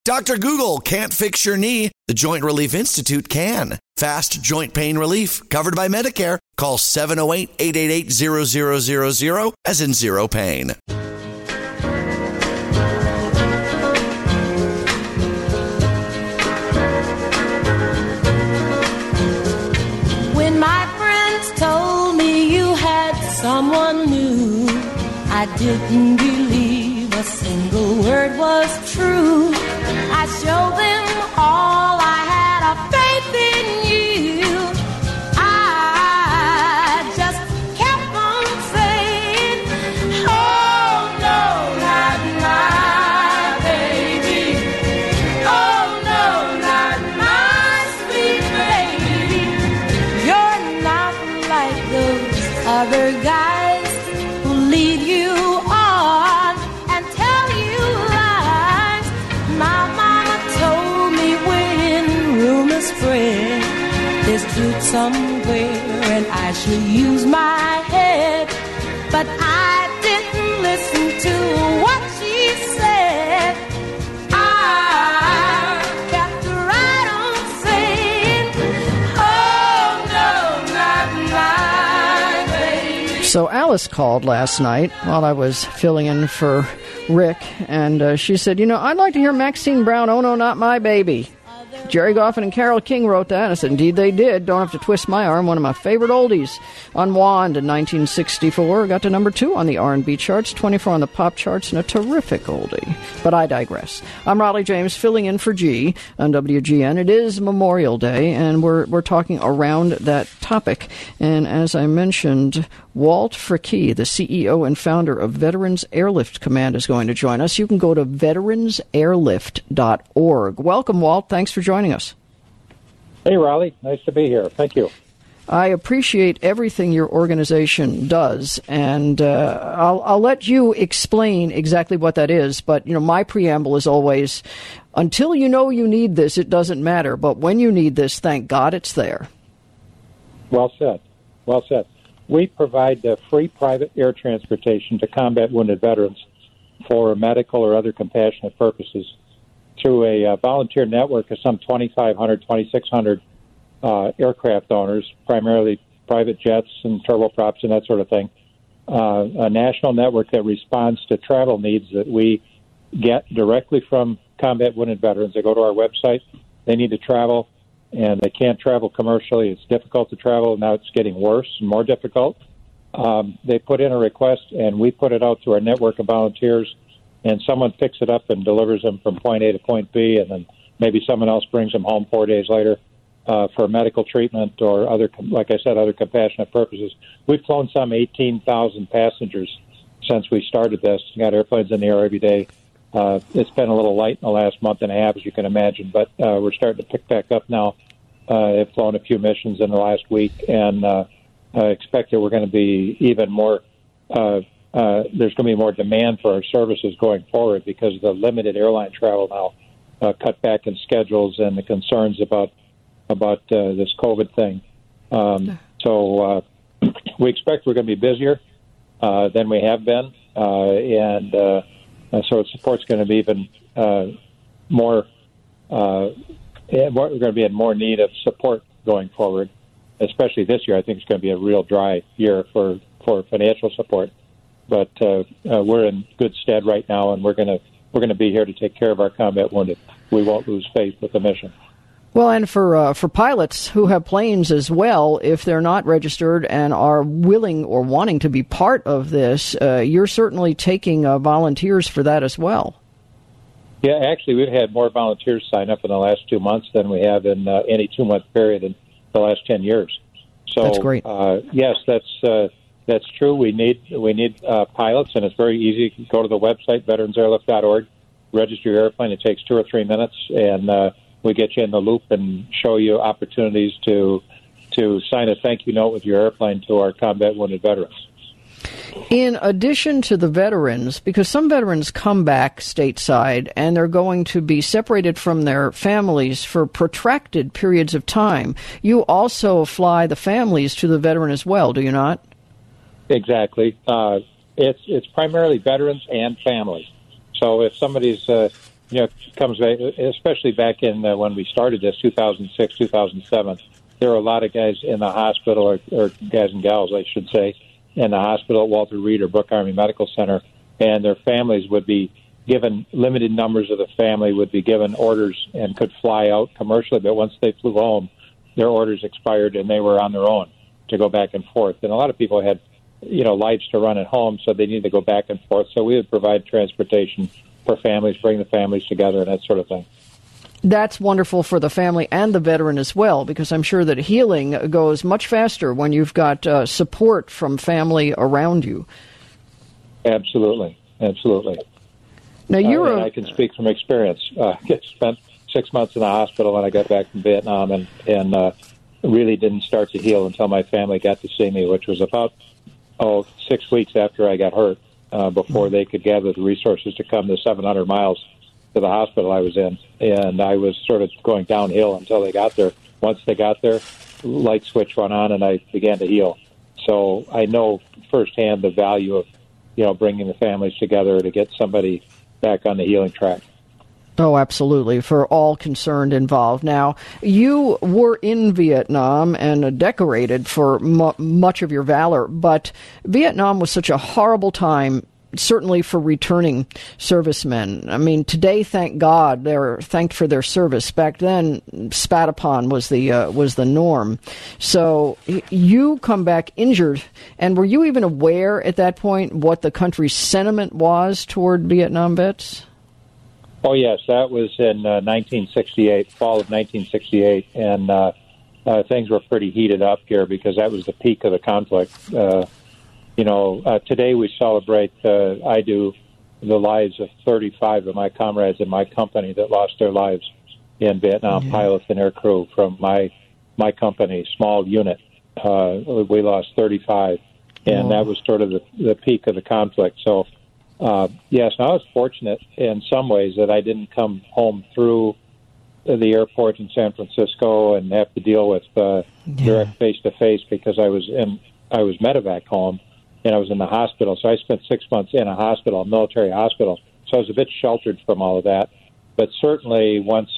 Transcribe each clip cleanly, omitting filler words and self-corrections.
Dr. Google can't fix your knee. The Joint Relief Institute can. Fast joint pain relief, covered by Medicare. Call 708-888-0000, as in zero pain. When my friends told me you had someone new, I didn't believe a single word was true. I showed them all I had of faith in you. I just kept on saying, oh no, not my baby. Oh no, not my sweet baby. You're not like those other guys who lead you on and tell you lies. My mama told me when rumors spread there's truth somewhere and I should use my head, but I didn't listen to what she said. I kept right on saying, oh no, not my baby. So Alice called last night while I was filling in for Rick, and she said, I'd like to hear Maxine Brown, Oh No, Not My Baby. Jerry Goffin and Carole King wrote that. I said, indeed they did. Don't have to twist my arm. One of my favorite oldies. Unwound in 1964. Got to number 2 on the R&B charts, 24 on the pop charts, and a terrific oldie. But I digress. I'm Raleigh James, filling in for G on WGN. It is Memorial Day, and we're talking around that topic. And as I mentioned, Walt Fricke, the CEO and founder of Veterans Airlift Command, is going to join us. You can go to veteransairlift.org. Welcome, Walt. Thanks for joining us. Hey, Raleigh. Nice to be here. Thank you. I appreciate everything your organization does, and I'll let you explain exactly what that is. But, my preamble is always, until you know you need this, it doesn't matter. But when you need this, thank God it's there. Well said. Well said. We provide free private air transportation to combat wounded veterans for medical or other compassionate purposes through a volunteer network of some 2,500, 2,600 aircraft owners, primarily private jets and turboprops and that sort of thing. A national network that responds to travel needs that we get directly from combat wounded veterans. They go to our website. They need to travel, and they can't travel commercially. It's difficult to travel. Now it's getting worse and more difficult. They put in a request, and we put it out to our network of volunteers, and someone picks it up and delivers them from point A to point B, and then maybe someone else brings them home 4 days later for medical treatment or other, like I said, other compassionate purposes. We've flown some 18,000 passengers since we started this. We got airplanes in the air every day. It's been a little light in the last month and a half, as you can imagine, but we're starting to pick back up now. I've flown a few missions in the last week, and I expect that we're going to be even more, there's going to be more demand for our services going forward because of the limited airline travel now, cut back in schedules and the concerns about this COVID thing. So we expect we're going to be busier than we have been, and so support's going to be even more. We're going to be in more need of support going forward, especially this year. I think it's going to be a real dry year for financial support, but we're in good stead right now, and we're going to be here to take care of our combat wounded. We won't lose faith with the mission. Well, and for pilots who have planes as well, if they're not registered and are willing or wanting to be part of this, you're certainly taking volunteers for that as well. Yeah, actually, we've had more volunteers sign up in the last 2 months than we have in any 2-month period in the last 10 years. So that's great. Yes, that's true. We need pilots, and it's very easy. You can go to the website veteransairlift.org, register your airplane. It takes 2 or 3 minutes, and we get you in the loop and show you opportunities to sign a thank you note with your airplane to our combat wounded veterans. In addition to the veterans, because some veterans come back stateside and they're going to be separated from their families for protracted periods of time, you also fly the families to the veteran as well, do you not? Exactly. It's primarily veterans and families. So if somebody's comes back, especially back in when we started this, 2006, 2007. There were a lot of guys in the hospital, or guys and gals, I should say, in the hospital at Walter Reed or Brooke Army Medical Center, and their families would be given, limited numbers of the family would be given orders and could fly out commercially, but once they flew home, their orders expired and they were on their own to go back and forth. And a lot of people had, lives to run at home, so they needed to go back and forth. So we would provide transportation for families, bring the families together, and that sort of thing. That's wonderful for the family and the veteran as well, because I'm sure that healing goes much faster when you've got support from family around you. Absolutely. Now I can speak from experience. I spent 6 months in the hospital when I got back from Vietnam, and really didn't start to heal until my family got to see me, which was about 6 weeks after I got hurt, before they could gather the resources to come the 700 miles to the hospital I was in. And I was sort of going downhill until they got there. Once they got there, light switch went on, and I began to heal. So I know firsthand the value of bringing the families together to get somebody back on the healing track. Oh, absolutely, for all concerned involved. Now, you were in Vietnam and decorated for much of your valor, but Vietnam was such a horrible time, certainly for returning servicemen. I mean, today, thank God, they're thanked for their service. Back then, spat upon was the norm. So you come back injured, and were you even aware at that point what the country's sentiment was toward Vietnam vets? Oh, yes, that was in 1968, fall of 1968, and things were pretty heated up here because that was the peak of the conflict. Today we celebrate, I do, the lives of 35 of my comrades in my company that lost their lives in Vietnam, pilots and aircrew from my company, small unit. We lost 35, and that was sort of the peak of the conflict. So, yes, I was fortunate in some ways that I didn't come home through the airport in San Francisco and have to deal with direct face-to-face because I was medevac home. And I was in the hospital, so I spent 6 months in a hospital, a military hospital. So I was a bit sheltered from all of that. But certainly, once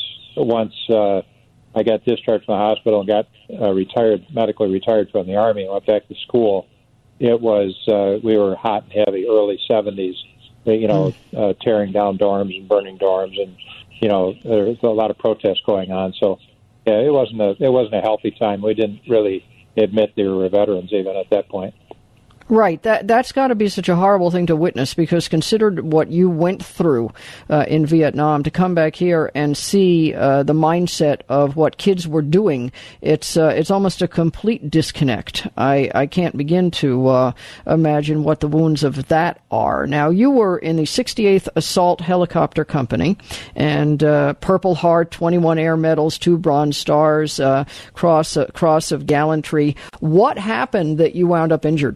I got discharged from the hospital and got medically retired from the Army and went back to school, it was we were hot and heavy, early 70s. Tearing down dorms and burning dorms, and there was a lot of protests going on. So yeah, it wasn't a healthy time. We didn't really admit they were veterans even at that point. Right. That's got to be such a horrible thing to witness, because considered what you went through in Vietnam, to come back here and see the mindset of what kids were doing, it's almost a complete disconnect. I can't begin to imagine what the wounds of that are. Now, you were in the 68th Assault Helicopter Company, and Purple Heart, 21 Air Medals, 2 Bronze Stars, Cross of Gallantry. What happened that you wound up injured?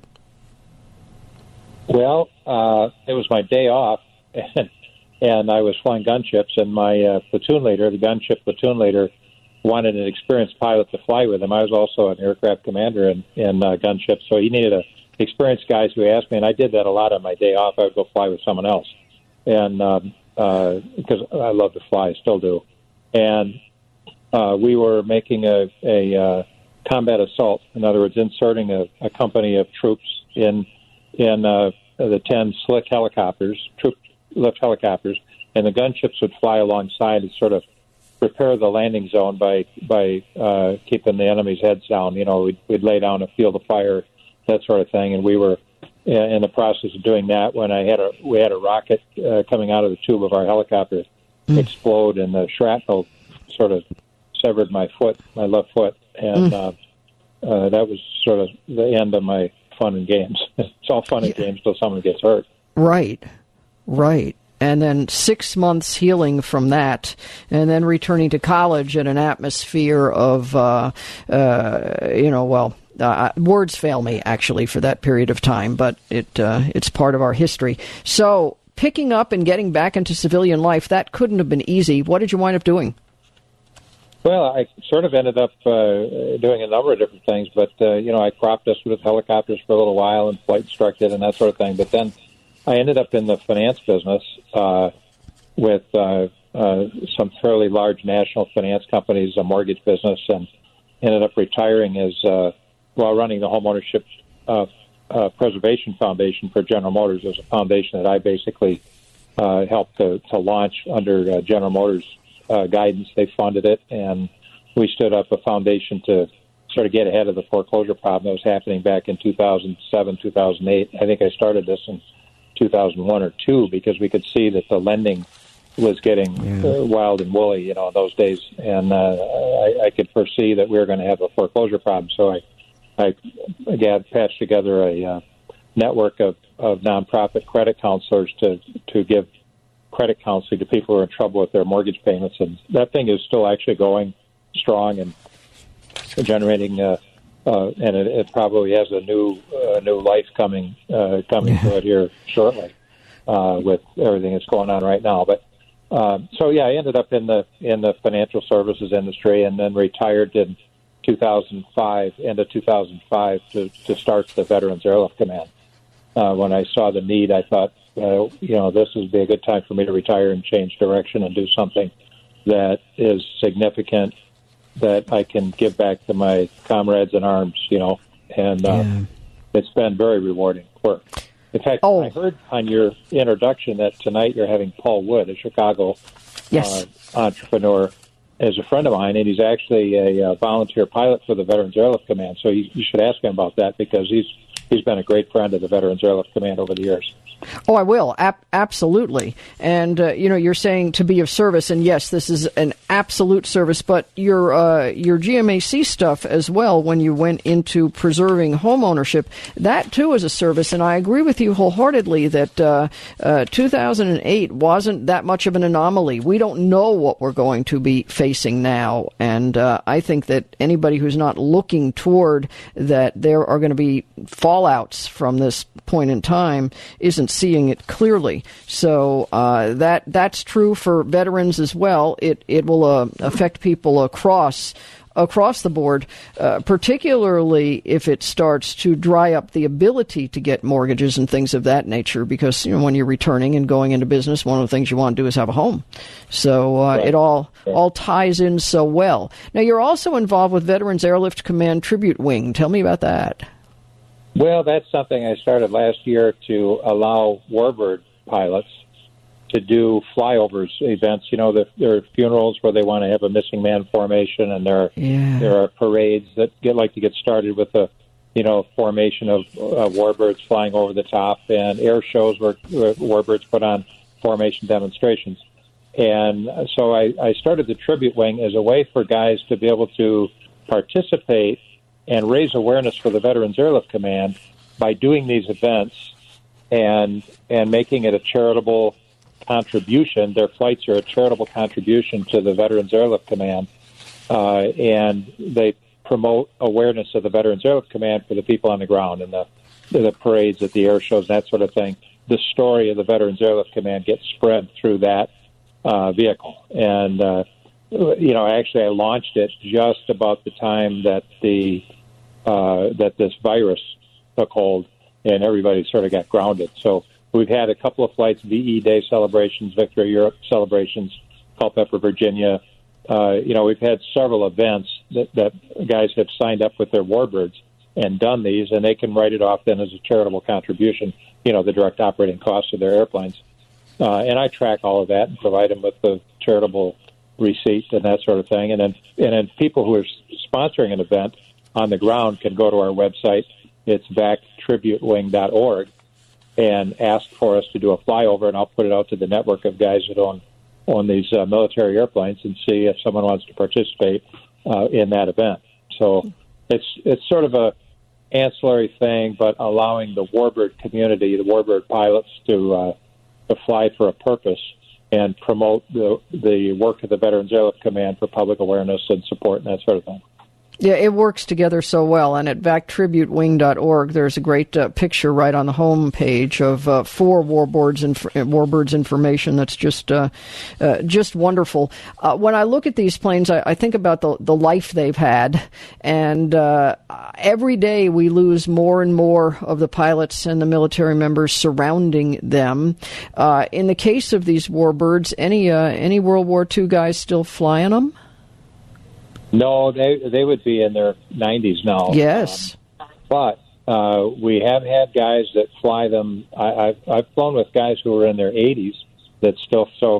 Well, it was my day off, and I was flying gunships, and my platoon leader, the gunship platoon leader, wanted an experienced pilot to fly with him. I was also an aircraft commander in gunships, so he needed experienced guys who asked me, and I did that a lot on my day off. I would go fly with someone else, and because I love to fly, I still do. And we were making a combat assault, in other words, inserting a company of troops in the 10 slick helicopters, troop lift helicopters, and the gunships would fly alongside and sort of prepare the landing zone by keeping the enemy's heads down. We'd lay down a field of fire, that sort of thing, and we were in the process of doing that when we had a rocket coming out of the tube of our helicopter explode, and the shrapnel sort of severed my left foot, and that was sort of the end of my fun and games. It's all fun and games till someone gets hurt. Right. And then 6 months healing from that, and then returning to college in an atmosphere of, words fail me, actually, for that period of time, but it's part of our history. So picking up and getting back into civilian life, that couldn't have been easy. What did you wind up doing? Well, I sort of ended up doing a number of different things, but, I crop dusted with helicopters for a little while and flight instructed and that sort of thing. But then I ended up in the finance business with some fairly large national finance companies, a mortgage business, and ended up retiring as while running the Homeownership Preservation Foundation for General Motors. It was a foundation that I basically helped to launch under General Motors guidance. They funded it, and we stood up a foundation to sort of get ahead of the foreclosure problem that was happening back in 2007, 2008. I think I started this in 2001 or 2 because we could see that the lending was getting wild and woolly, in those days. And I could foresee that we were going to have a foreclosure problem. So I patched together a network of nonprofit credit counselors to give credit counseling to people who are in trouble with their mortgage payments. And that thing is still actually going strong and generating, and it probably has a new life coming to it here shortly with everything that's going on right now. But I ended up in the financial services industry and then retired in 2005, end of 2005, to start the Veterans Airlift Command. When I saw the need, I thought, this would be a good time for me to retire and change direction and do something that is significant, that I can give back to my comrades in arms, and it's been very rewarding work. In fact, I heard on your introduction that tonight you're having Paul Wood, a Chicago entrepreneur, as a friend of mine, and he's actually a volunteer pilot for the Veterans Airlift Command. So you should ask him about that because he's been a great friend of the Veterans Airlift Command over the years. Oh, I will. Absolutely. And, you're saying to be of service, and yes, this is an absolute service, but your GMAC stuff as well, when you went into preserving home ownership, that too is a service, and I agree with you wholeheartedly that 2008 wasn't that much of an anomaly. We don't know what we're going to be facing now, and I think that anybody who's not looking toward that there are going to be fallouts from this point in time isn't seeing it clearly. So that's true for veterans as well. It will affect people across the board, particularly if it starts to dry up the ability to get mortgages and things of that nature, because when you're returning and going into business, one of the things you want to do is have a home. So it all ties in so well. Now, you're also involved with Veterans Airlift Command Tribute Wing. Tell me about that. Well, that's something I started last year to allow warbird pilots to do flyovers events. There are funerals where they want to have a missing man formation, and there are parades that get started with a formation of warbirds flying over the top, and air shows where warbirds put on formation demonstrations. And so I started the Tribute Wing as a way for guys to be able to participate and raise awareness for the Veterans Airlift Command by doing these events and making it a charitable contribution. Their flights are a charitable contribution to the Veterans Airlift Command, and they promote awareness of the Veterans Airlift Command for the people on the ground and the parades at the air shows, that sort of thing. The story of the Veterans Airlift Command gets spread through that vehicle. And, actually I launched it just about the time that that this virus took hold and everybody sort of got grounded. So we've had a couple of flights, VE Day celebrations, Victory Europe celebrations, Culpeper, Virginia. We've had several events that guys have signed up with their warbirds and done these, and they can write it off then as a charitable contribution, the direct operating costs of their airplanes. And I track all of that and provide them with the charitable receipt and that sort of thing. And then people who are sponsoring an event on the ground can go to our website. It's VACtributewing.org and ask for us to do a flyover, and I'll put it out to the network of guys that own these military airplanes and see if someone wants to participate in that event. So it's sort of a ancillary thing, but allowing the warbird community, the warbird pilots, to fly for a purpose and promote the work of the Veterans Airlift Command for public awareness and support and that sort of thing. Yeah, it works together so well. And at vactributewing.org, there's a great picture right on the home page of 4 warbirds information that's just wonderful. When I look at these planes, I think about the life they've had. And every day we lose more and more of the pilots and the military members surrounding them. In the case of these warbirds, any World War II guys still flying them? No, they would be in their 90s now. Yes. But we have had guys that fly them. I've flown with guys who are in their 80s that still. So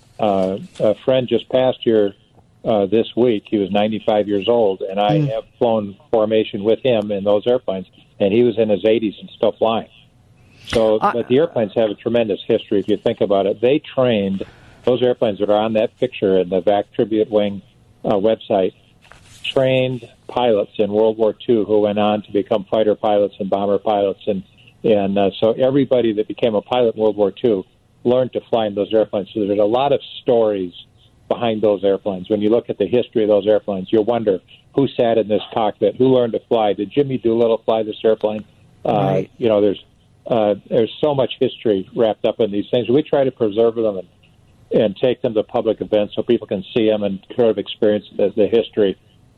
a friend just passed here this week. He was 95 years old, and I have flown formation with him in those airplanes, and he was in his 80s and still flying. So, but the airplanes have a tremendous history if you think about it. They trained those airplanes that are on that picture in the VAC Tribute Wing website, trained pilots in World War II who went on to become fighter pilots and bomber pilots, and so everybody that became a pilot in World War II learned to fly in those airplanes. So there's a lot of stories behind those airplanes. When you look at the history of those airplanes, you'll wonder who sat in this cockpit, who learned to fly. Did Jimmy Doolittle fly this airplane? Right. There's so much history wrapped up in these things. We try to preserve them and take them to public events so people can see them and sort of experience the history,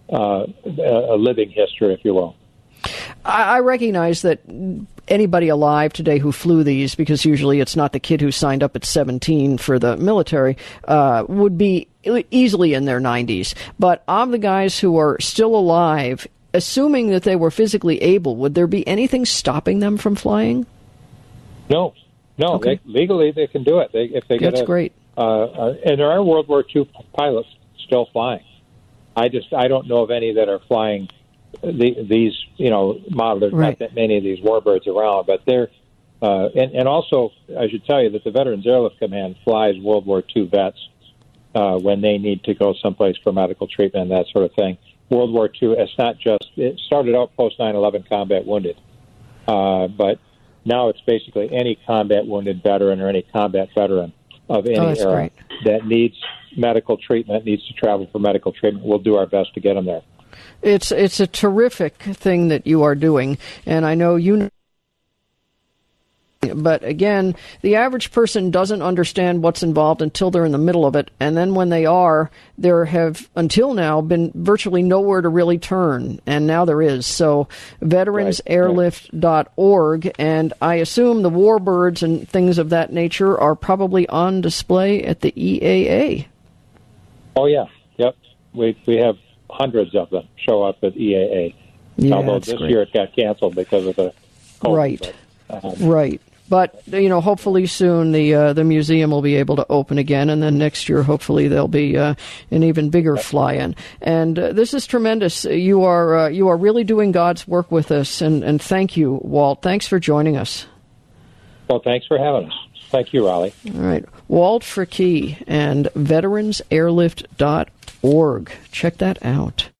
a living history, if you will. I recognize that anybody alive today who flew these, because usually it's not the kid who signed up at 17 for the military, would be easily in their 90s. But of the guys who are still alive, assuming that they were physically able, would there be anything stopping them from flying? No. Okay. Legally they can do it. That's great. And there are World War II pilots still flying. I don't know of any that are flying these models. There's not that many of these warbirds around, but they're and also I should tell you that the Veterans Airlift Command flies World War II vets when they need to go someplace for medical treatment and that sort of thing. World War II, it started out post 9/11 combat wounded, but now it's basically any combat wounded veteran or any combat veteran of any era that needs medical treatment, needs to travel for medical treatment. We'll do our best to get them there. It's a terrific thing that you are doing, and I know you know. But again, the average person doesn't understand what's involved until they're in the middle of it, and then when they are, there have until now been virtually nowhere to really turn, and now there is. So veteransairlift.org, and I assume the warbirds and things of that nature are probably on display at the EAA. Oh yeah, yep. We have hundreds of them show up at EAA. Yeah, although this year it got canceled because of the COVID. Right. Right. But, hopefully soon the museum will be able to open again, and then next year hopefully there'll be an even bigger fly-in. And this is tremendous. You are really doing God's work with us, and thank you, Walt. Thanks for joining us. Well, thanks for having us. Thank you, Raleigh. All right. Walt Fricke and veteransairlift.org. Check that out.